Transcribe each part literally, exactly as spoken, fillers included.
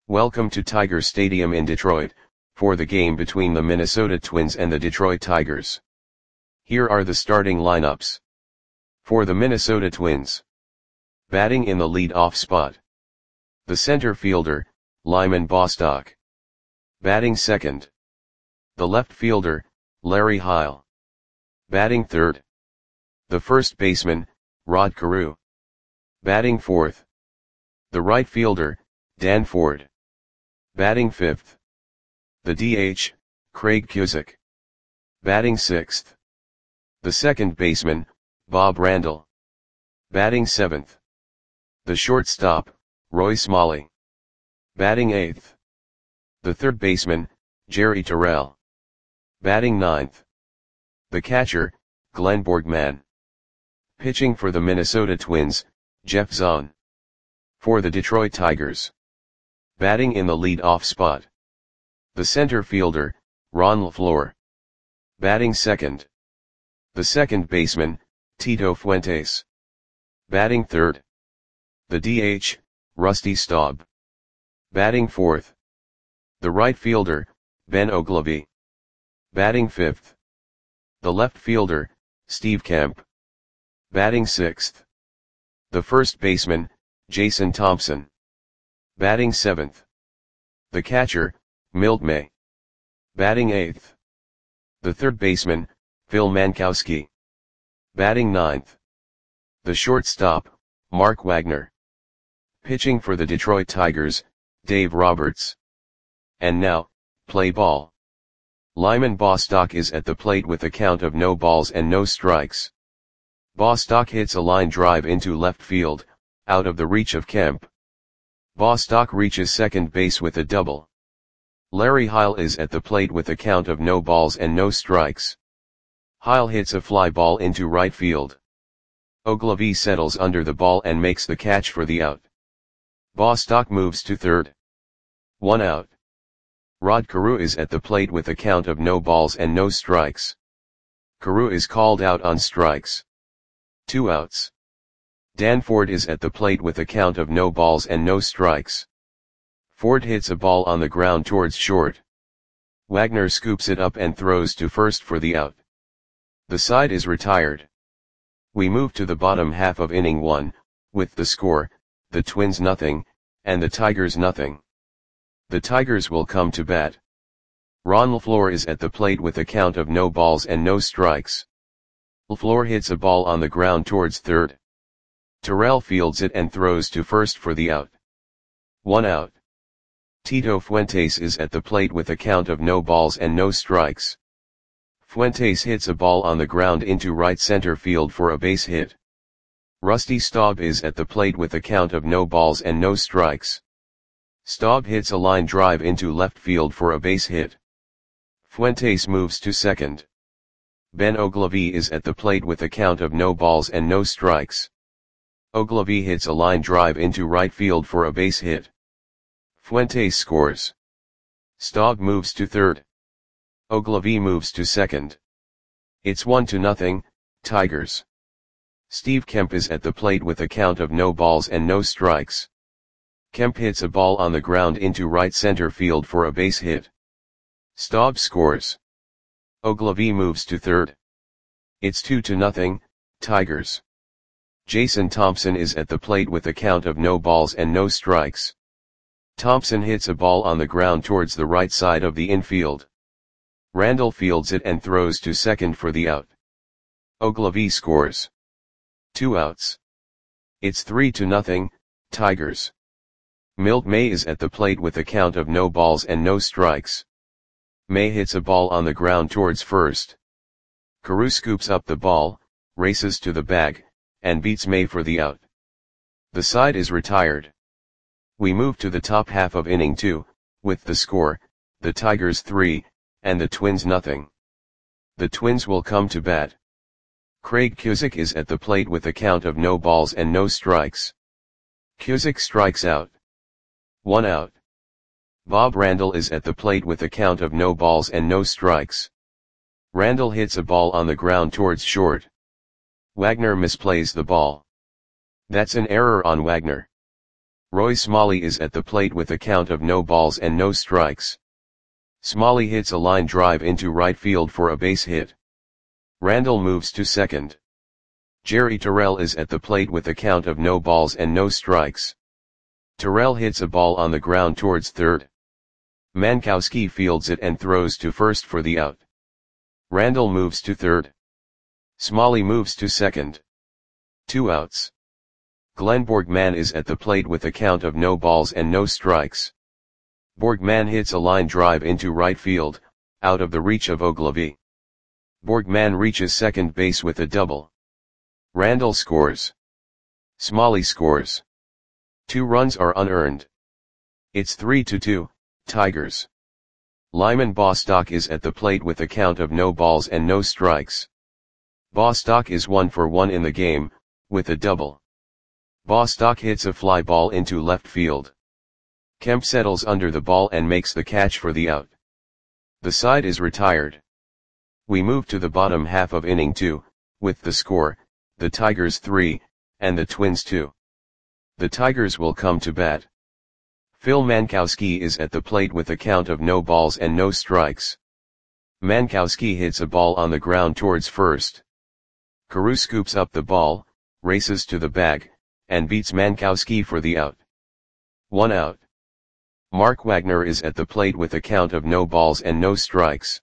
Welcome to Tiger Stadium in Detroit, for the game between the Minnesota Twins and the Detroit Tigers. Here are the starting lineups. For the Minnesota Twins. Batting in the lead-off spot. The center fielder, Lyman Bostock. Batting second. The left fielder, Larry Heil. Batting third. The first baseman, Rod Carew. Batting fourth. The right fielder, Dan Ford. Batting fifth. The D H, Craig Cusick. Batting sixth. The second baseman, Bob Randall. Batting seventh. The shortstop, Roy Smalley. Batting eighth. The third baseman, Jerry Terrell. Batting ninth. The catcher, Glenn Borgman. Pitching for the Minnesota Twins, Jeff Zahn. For the Detroit Tigers. Batting in the lead-off spot. The center fielder, Ron LaFleur. Batting second. The second baseman, Tito Fuentes. Batting third. The D H, Rusty Staub. Batting fourth. The right fielder, Ben Oglivie. Batting fifth. The left fielder, Steve Kemp. Batting sixth. The first baseman, Jason Thompson. Batting seventh. The catcher, Milt May. Batting eighth. The third baseman, Phil Mankowski. Batting ninth. The shortstop, Mark Wagner. Pitching for the Detroit Tigers, Dave Roberts. And now, play ball. Lyman Bostock is at the plate with a count of no balls and no strikes. Bostock hits a line drive into left field, out of the reach of Kemp. Bostock reaches second base with a double. Larry Heil is at the plate with a count of no balls and no strikes. Heil hits a fly ball into right field. Oglivie settles under the ball and makes the catch for the out. Bostock moves to third. One out. Rod Carew is at the plate with a count of no balls and no strikes. Carew is called out on strikes. Two outs. Dan Ford is at the plate with a count of no balls and no strikes. Ford hits a ball on the ground towards short. Wagner scoops it up and throws to first for the out. The side is retired. We move to the bottom half of inning one, with the score, the Twins nothing, and the Tigers nothing. The Tigers will come to bat. Ron LaFleur is at the plate with a count of no balls and no strikes. LaFleur hits a ball on the ground towards third. Terrell fields it and throws to first for the out. One out. Tito Fuentes is at the plate with a count of no balls and no strikes. Fuentes hits a ball on the ground into right center field for a base hit. Rusty Staub is at the plate with a count of no balls and no strikes. Staub hits a line drive into left field for a base hit. Fuentes moves to second. Ben Oglivie is at the plate with a count of no balls and no strikes. Oglivie hits a line drive into right field for a base hit. Fuentes scores. Staub moves to third. Oglivie moves to second. It's one to nothing, Tigers. Steve Kemp is at the plate with a count of no balls and no strikes. Kemp hits a ball on the ground into right center field for a base hit. Staub scores. Oglivie moves to third. It's two to nothing, Tigers. Jason Thompson is at the plate with a count of no balls and no strikes. Thompson hits a ball on the ground towards the right side of the infield. Randall fields it and throws to second for the out. Oglivie scores. Two outs. It's three to nothing, Tigers. Milt May is at the plate with a count of no balls and no strikes. May hits a ball on the ground towards first. Carew scoops up the ball, races to the bag, and beats May for the out. The side is retired. We move to the top half of inning two, with the score, the Tigers three, and the Twins nothing. The Twins will come to bat. Craig Cusick is at the plate with a count of no balls and no strikes. Cusick strikes out. One out. Bob Randall is at the plate with a count of no balls and no strikes. Randall hits a ball on the ground towards short. Wagner misplays the ball. That's an error on Wagner. Roy Smalley is at the plate with a count of no balls and no strikes. Smalley hits a line drive into right field for a base hit. Randall moves to second. Jerry Terrell is at the plate with a count of no balls and no strikes. Terrell hits a ball on the ground towards third. Mankowski fields it and throws to first for the out. Randall moves to third. Smalley moves to second. Two outs. Glenn Borgman is at the plate with a count of no balls and no strikes. Borgman hits a line drive into right field, out of the reach of Ogilvy. Borgman reaches second base with a double. Randall scores. Smalley scores. Two runs are unearned. It's three to two, Tigers. Lyman Bostock is at the plate with a count of no balls and no strikes. Bostock is one for one in the game, with a double. Bostock hits a fly ball into left field. Kemp settles under the ball and makes the catch for the out. The side is retired. We move to the bottom half of inning two, with the score, the Tigers three, and the Twins two. The Tigers will come to bat. Phil Mankowski is at the plate with a count of no balls and no strikes. Mankowski hits a ball on the ground towards first. Carew scoops up the ball, races to the bag, and beats Mankowski for the out. One out. Mark Wagner is at the plate with a count of no balls and no strikes.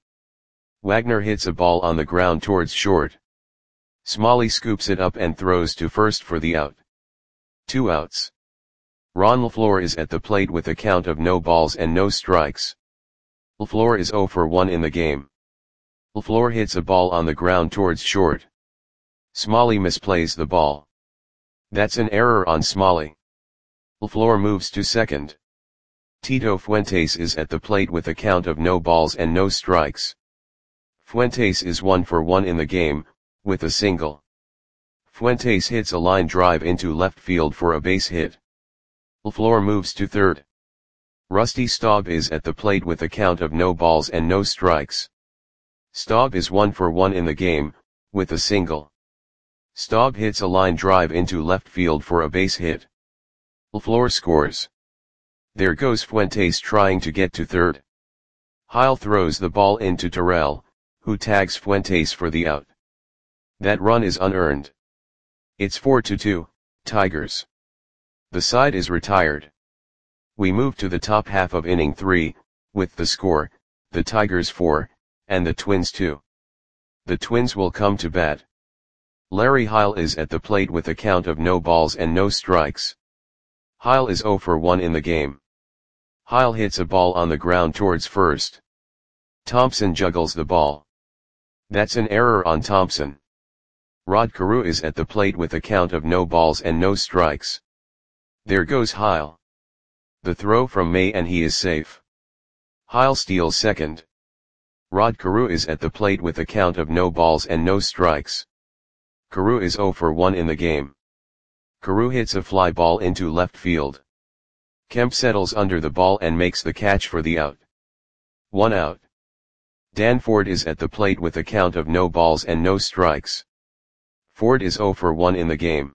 Wagner hits a ball on the ground towards short. Smalley scoops it up and throws to first for the out. Two outs. Ron LaFleur is at the plate with a count of no balls and no strikes. LaFleur is zero for one in the game. LaFleur hits a ball on the ground towards short. Smalley misplays the ball. That's an error on Smalley. LaFleur moves to second. Tito Fuentes is at the plate with a count of no balls and no strikes. Fuentes is one for one in the game, with a single. Fuentes hits a line drive into left field for a base hit. LaFleur moves to third. Rusty Staub is at the plate with a count of no balls and no strikes. Staub is one for one in the game, with a single. Staub hits a line drive into left field for a base hit. LaFleur scores. There goes Fuentes trying to get to third. Heil throws the ball into Terrell, who tags Fuentes for the out. That run is unearned. It's four to two, Tigers. The side is retired. We move to the top half of inning three, with the score, the Tigers four, and the Twins two. The Twins will come to bat. Larry Heil is at the plate with a count of no balls and no strikes. Heil is zero for one in the game. Heil hits a ball on the ground towards first. Thompson juggles the ball. That's an error on Thompson. Rod Carew is at the plate with a count of no balls and no strikes. There goes Heil. The throw from May and he is safe. Heil steals second. Rod Carew is at the plate with a count of no balls and no strikes. Carew is zero for one in the game. Carew hits a fly ball into left field. Kemp settles under the ball and makes the catch for the out. One out. Dan Ford is at the plate with a count of no balls and no strikes. Ford is zero for one in the game.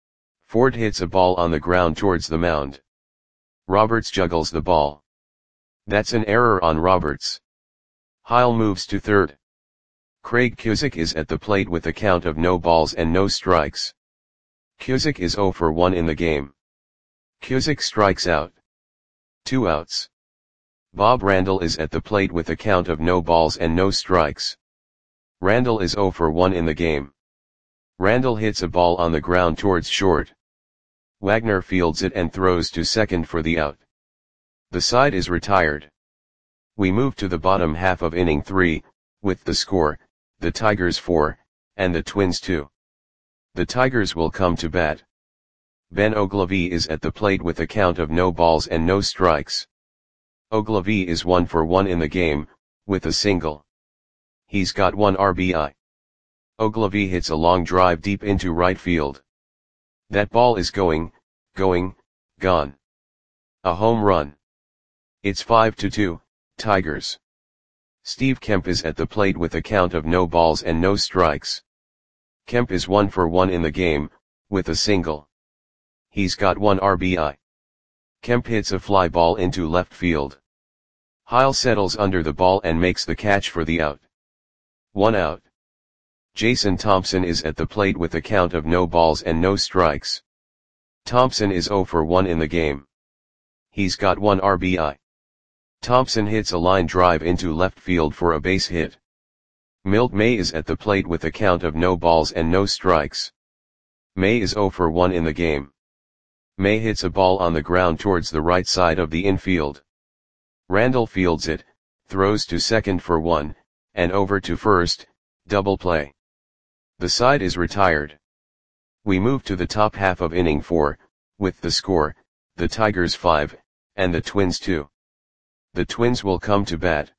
Ford hits a ball on the ground towards the mound. Roberts juggles the ball. That's an error on Roberts. Heil moves to third. Craig Cusick is at the plate with a count of no balls and no strikes. Cusick is zero for one in the game. Cusick strikes out. Two outs. Bob Randall is at the plate with a count of no balls and no strikes. Randall is zero for one in the game. Randall hits a ball on the ground towards short. Wagner fields it and throws to second for the out. The side is retired. We move to the bottom half of inning three, with the score, the Tigers four, and the Twins two. The Tigers will come to bat. Ben Ogilvy is at the plate with a count of no balls and no strikes. Ogilvy is one for one in the game, with a single. He's got one R B I. Ogilvy hits a long drive deep into right field. That ball is going, going, gone. A home run. It's five to two, Tigers. Steve Kemp is at the plate with a count of no balls and no strikes. Kemp is one for one in the game, with a single. He's got one R B I. Kemp hits a fly ball into left field. Heil settles under the ball and makes the catch for the out. One out. Jason Thompson is at the plate with a count of no balls and no strikes. Thompson is zero for one in the game. He's got one R B I. Thompson hits a line drive into left field for a base hit. Milt May is at the plate with a count of no balls and no strikes. May is zero for one in the game. May hits a ball on the ground towards the right side of the infield. Randall fields it, throws to second for one, and over to first, double play. The side is retired. We move to the top half of inning four, with the score, the Tigers five, and the Twins two. The Twins will come to bat.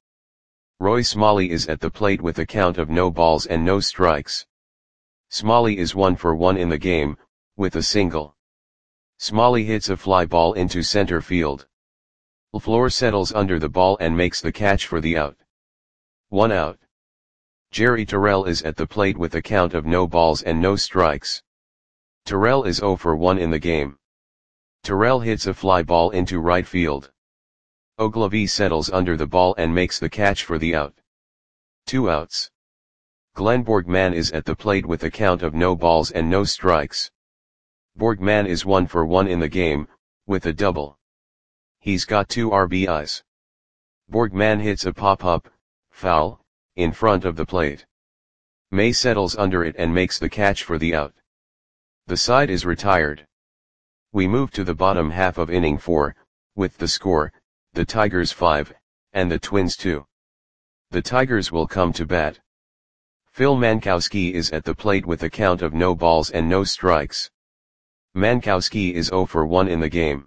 Roy Smalley is at the plate with a count of no balls and no strikes. Smalley is one for one in the game, with a single. Smalley hits a fly ball into center field. LaFleur settles under the ball and makes the catch for the out. One out. Jerry Terrell is at the plate with a count of no balls and no strikes. Terrell is zero for one in the game. Terrell hits a fly ball into right field. Ogilvy settles under the ball and makes the catch for the out. Two outs. Glenn Borgman is at the plate with a count of no balls and no strikes. Borgman is one for one in the game, with a double. He's got two R B Is. Borgman hits a pop-up, foul, in front of the plate. May settles under it and makes the catch for the out. The side is retired. We move to the bottom half of inning four, with the score, the Tigers five, and the Twins two. The Tigers will come to bat. Phil Mankowski is at the plate with a count of no balls and no strikes. Mankowski is zero for one in the game.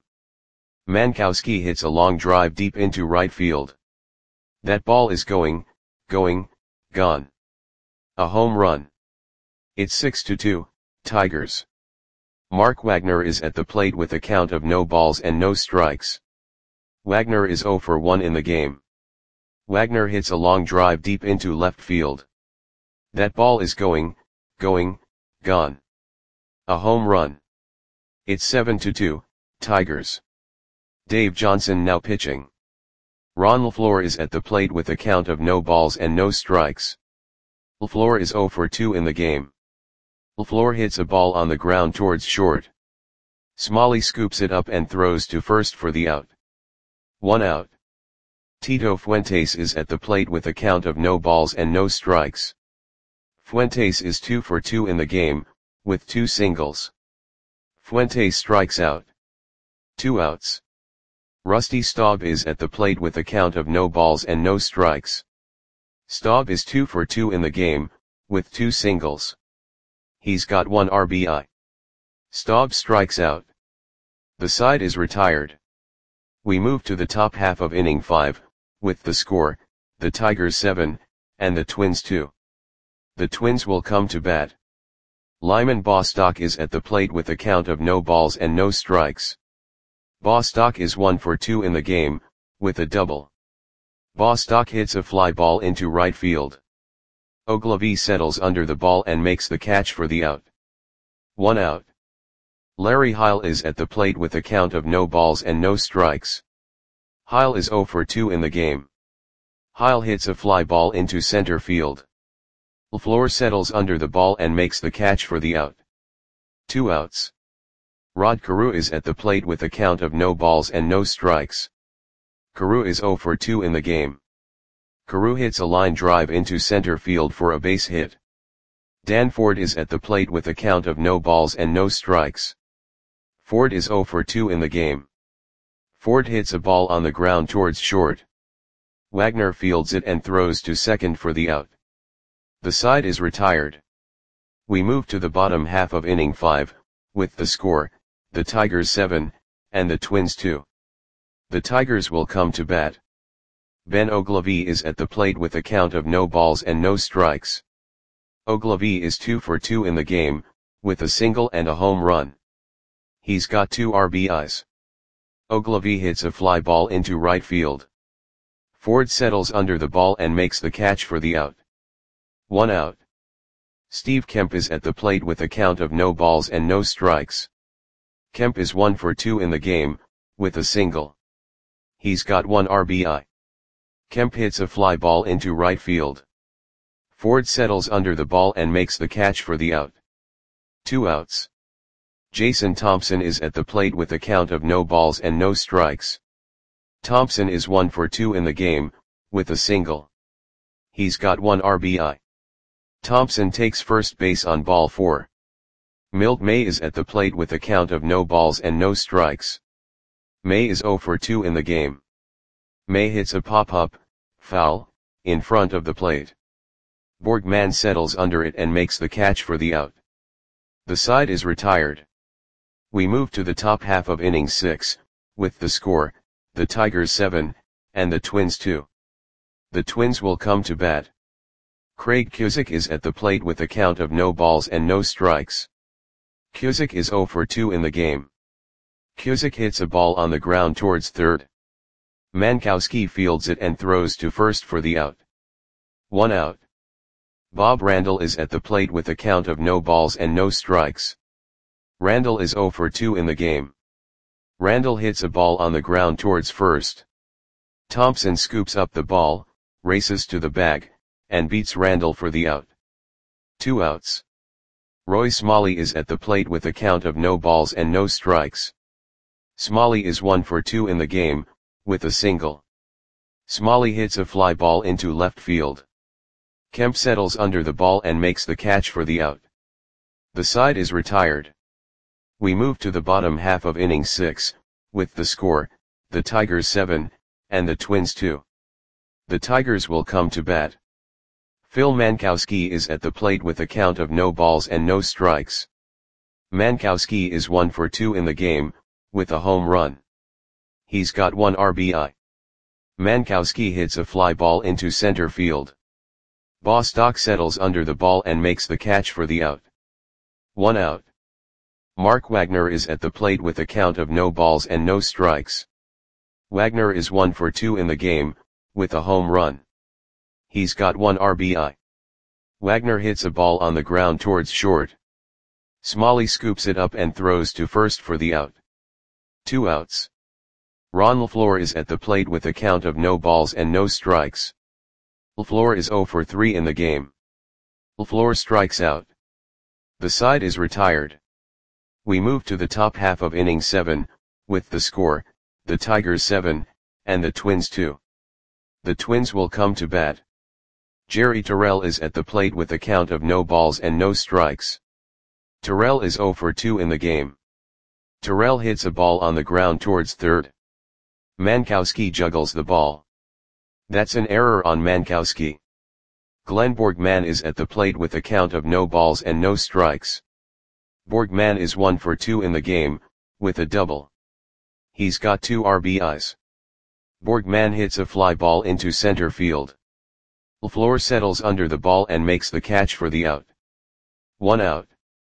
Mankowski hits a long drive deep into right field. That ball is going, going, gone. A home run. It's six to two, Tigers. Mark Wagner is at the plate with a count of no balls and no strikes. Wagner is zero for one in the game. Wagner hits a long drive deep into left field. That ball is going, going, gone. A home run. It's seven to two, Tigers. Dave Johnson now pitching. Ron LaFleur is at the plate with a count of no balls and no strikes. LaFleur is zero for two in the game. LaFleur hits a ball on the ground towards short. Smalley scoops it up and throws to first for the out. One out. Tito Fuentes is at the plate with a count of no balls and no strikes. Fuentes is two for two in the game, with two singles. Fuentes strikes out. Two outs. Rusty Staub is at the plate with a count of no balls and no strikes. Staub is two for two in the game, with two singles. He's got one R B I. Staub strikes out. The side is retired. We move to the top half of inning five, with the score, the Tigers seven, and the Twins two. The Twins will come to bat. Lyman Bostock is at the plate with a count of no balls and no strikes. Bostock is one for two in the game, with a double. Bostock hits a fly ball into right field. Ogilvy settles under the ball and makes the catch for the out. One out. Larry Heil is at the plate with a count of no balls and no strikes. Heil is zero for two in the game. Heil hits a fly ball into center field. LaFleur settles under the ball and makes the catch for the out. Two outs. Rod Carew is at the plate with a count of no balls and no strikes. Carew is zero for two in the game. Carew hits a line drive into center field for a base hit. Dan Ford is at the plate with a count of no balls and no strikes. Ford is zero for two in the game. Ford hits a ball on the ground towards short. Wagner fields it and throws to second for the out. The side is retired. We move to the bottom half of inning five, with the score, the Tigers seven, and the Twins two. The Tigers will come to bat. Ben Ogilvy is at the plate with a count of no balls and no strikes. Ogilvy is two for two in the game, with a single and a home run. He's got two R B Is. Ogilvy hits a fly ball into right field. Ford settles under the ball and makes the catch for the out. One out. Steve Kemp is at the plate with a count of no balls and no strikes. Kemp is one for two in the game, with a single. He's got one R B I. Kemp hits a fly ball into right field. Ford settles under the ball and makes the catch for the out. Two outs. Jason Thompson is at the plate with a count of no balls and no strikes. Thompson is one for two in the game, with a single. He's got one R B I. Thompson takes first base on ball four. Milt May is at the plate with a count of no balls and no strikes. May is zero for two in the game. May hits a pop-up, foul, in front of the plate. Borgman settles under it and makes the catch for the out. The side is retired. We move to the top half of inning six, with the score, the Tigers seven, and the Twins two. The Twins will come to bat. Craig Cusick is at the plate with a count of no balls and no strikes. Cusick is zero for two in the game. Cusick hits a ball on the ground towards third. Mankowski fields it and throws to first for the out. One out. Bob Randall is at the plate with a count of no balls and no strikes. Randall is zero for two in the game. Randall hits a ball on the ground towards first. Thompson scoops up the ball, races to the bag, and beats Randall for the out. Two outs. Roy Smalley is at the plate with a count of no balls and no strikes. Smalley is one for two in the game, with a single. Smalley hits a fly ball into left field. Kemp settles under the ball and makes the catch for the out. The side is retired. We move to the bottom half of inning six, with the score, the Tigers seven, and the Twins two. The Tigers will come to bat. Phil Mankowski is at the plate with a count of no balls and no strikes. Mankowski is one for two in the game, with a home run. He's got one R B I. Mankowski hits a fly ball into center field. Bostock settles under the ball and makes the catch for the out. One out. Mark Wagner is at the plate with a count of no balls and no strikes. Wagner is one for two in the game, with a home run. He's got one R B I. Wagner hits a ball on the ground towards short. Smalley scoops it up and throws to first for the out. Two outs. Ron LaFleur is at the plate with a count of no balls and no strikes. LaFleur is zero for three in the game. LaFleur strikes out. The side is retired. We move to the top half of inning seven, with the score, the Tigers seven, and the Twins two. The Twins will come to bat. Jerry Terrell is at the plate with a count of no balls and no strikes. Terrell is zero for two in the game. Terrell hits a ball on the ground towards third. Mankowski juggles the ball. That's an error on Mankowski. Glenn Borgman is at the plate with a count of no balls and no strikes. Borgman is one for two in the game, with a double. He's got two R B Is. Borgman hits a fly ball into center field. LaFleur settles under the ball and makes the catch for the out. One out.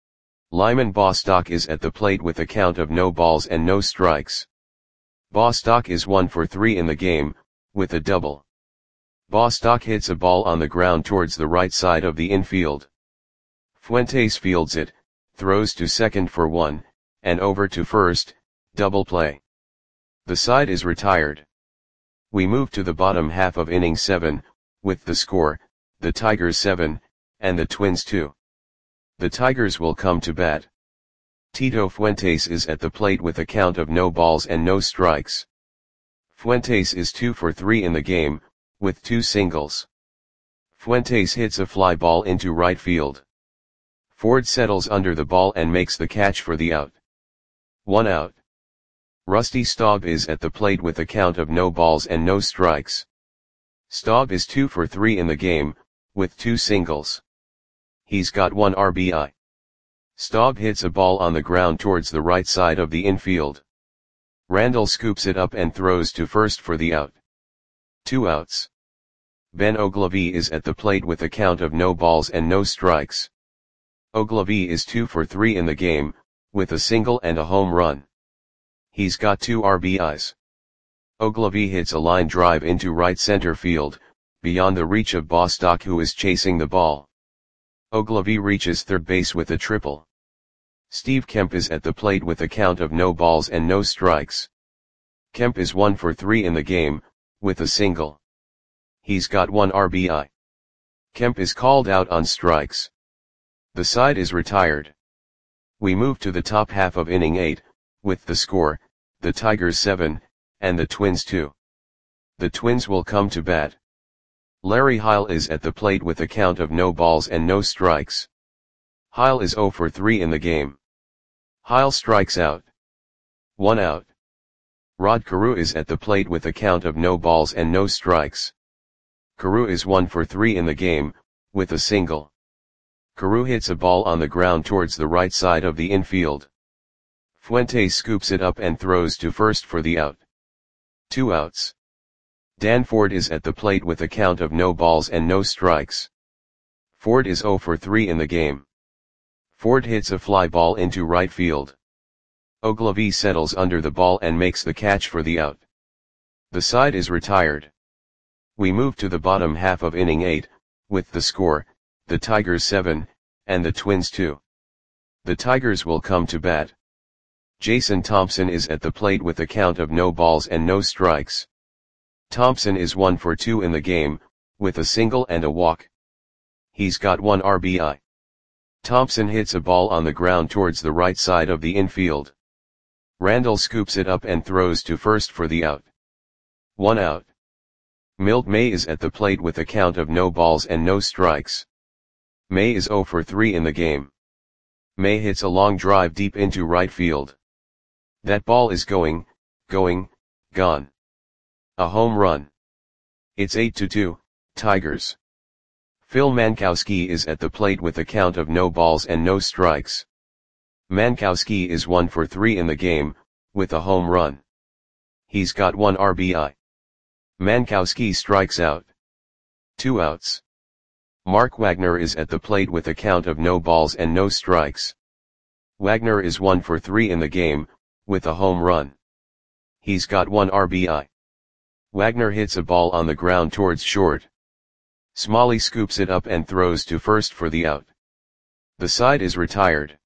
Lyman Bostock is at the plate with a count of no balls and no strikes. Bostock is one for three in the game, with a double. Bostock hits a ball on the ground towards the right side of the infield. Fuentes fields it, throws to second for one, and over to first, double play. The side is retired. We move to the bottom half of inning seven, with the score, the Tigers seven, and the Twins two. The Tigers will come to bat. Tito Fuentes is at the plate with a count of no balls and no strikes. Fuentes is two for three in the game, with two singles. Fuentes hits a fly ball into right field. Ford settles under the ball and makes the catch for the out. One out. Rusty Staub is at the plate with a count of no balls and no strikes. Staub is two for three in the game, with two singles. He's got one R B I. Staub hits a ball on the ground towards the right side of the infield. Randall scoops it up and throws to first for the out. Two outs. Ben Ogilvie is at the plate with a count of no balls and no strikes. Ogilvie is two for three in the game, with a single and a home run. He's got two R B Is. Ogilvie hits a line drive into right center field, beyond the reach of Bostock, who is chasing the ball. Ogilvie reaches third base with a triple. Steve Kemp is at the plate with a count of no balls and no strikes. Kemp is one for three in the game, with a single. He's got one R B I. Kemp is called out on strikes. The side is retired. We move to the top half of inning eight, with the score, the Tigers seven, and the Twins two. The Twins will come to bat. Larry Heil is at the plate with a count of no balls and no strikes. Heil is zero for three in the game. Heil strikes out. One out. Rod Carew is at the plate with a count of no balls and no strikes. Carew is one for three in the game, with a single. Carew hits a ball on the ground towards the right side of the infield. Fuentes scoops it up and throws to first for the out. Two outs. Dan Ford is at the plate with a count of no balls and no strikes. Ford is zero for three in the game. Ford hits a fly ball into right field. Ogilvie settles under the ball and makes the catch for the out. The side is retired. We move to the bottom half of inning eight, with the score, the Tigers seven, and the Twins two. The Tigers will come to bat. Jason Thompson is at the plate with a count of no balls and no strikes. Thompson is one for two in the game, with a single and a walk. He's got one R B I. Thompson hits a ball on the ground towards the right side of the infield. Randall scoops it up and throws to first for the out. One out. Milt May is at the plate with a count of no balls and no strikes. May is zero for three in the game. May hits a long drive deep into right field. That ball is going, going, gone. A home run. It's eight to two, Tigers. Phil Mankowski is at the plate with a count of no balls and no strikes. Mankowski is one for three in the game, with a home run. He's got one R B I. Mankowski strikes out. Two outs. Mark Wagner is at the plate with a count of no balls and no strikes. Wagner is one for three in the game, with a home run. He's got one R B I. Wagner hits a ball on the ground towards short. Smalley scoops it up and throws to first for the out. The side is retired.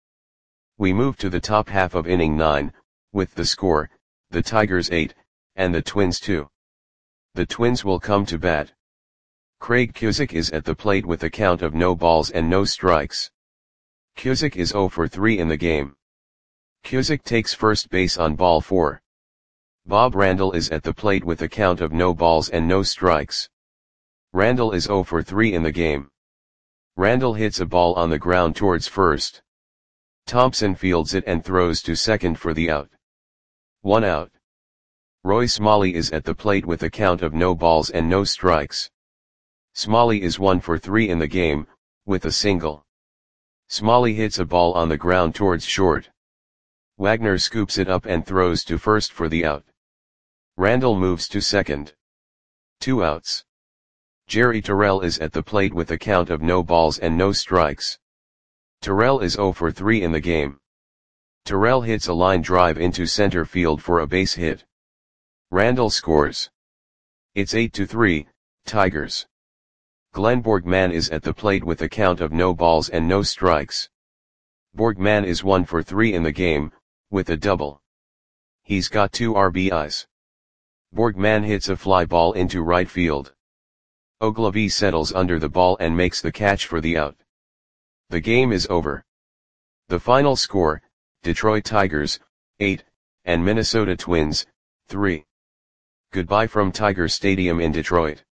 We move to the top half of inning nine, with the score, the Tigers eight, and the Twins two. The Twins will come to bat. Craig Cusick is at the plate with a count of no balls and no strikes. Cusick is zero for three in the game. Cusick takes first base on ball four. Bob Randall is at the plate with a count of no balls and no strikes. Randall is zero for three in the game. Randall hits a ball on the ground towards first. Thompson fields it and throws to second for the out. One out. Roy Smalley is at the plate with a count of no balls and no strikes. Smalley is one for three in the game, with a single. Smalley hits a ball on the ground towards short. Wagner scoops it up and throws to first for the out. Randall moves to second. Two outs. Jerry Terrell is at the plate with a count of no balls and no strikes. Terrell is zero for three in the game. Terrell hits a line drive into center field for a base hit. Randall scores. It's eight to three, Tigers. Glenn Borgman is at the plate with a count of no balls and no strikes. Borgman is one for three in the game, with a double. He's got two R B Is. Borgman hits a fly ball into right field. Ogilvie settles under the ball and makes the catch for the out. The game is over. The final score, Detroit Tigers, eight, and Minnesota Twins, three. Goodbye from Tiger Stadium in Detroit.